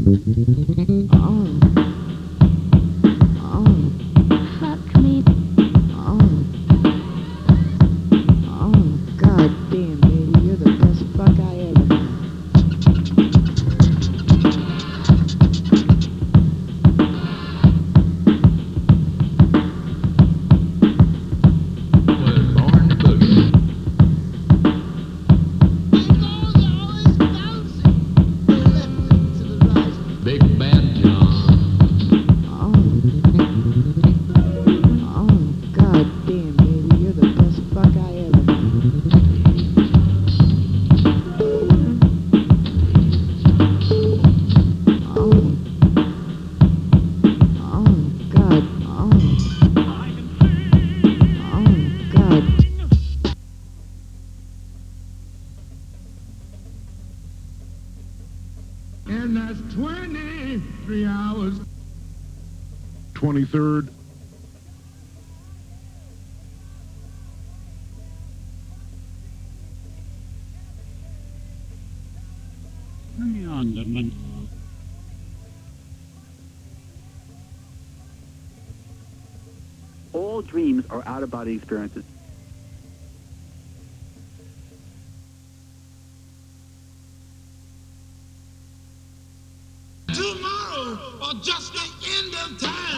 Oh, oh, fuck me. Oh, oh, god damn, baby, you're the best fuck I ever had. Big Bad John. Oh, god damn, baby, you're the best fuck I ever had. Oh, god, oh, god. And that's 23 hours. 23rd. All dreams are out-of-body experiences. Tomorrow, or just the end of time.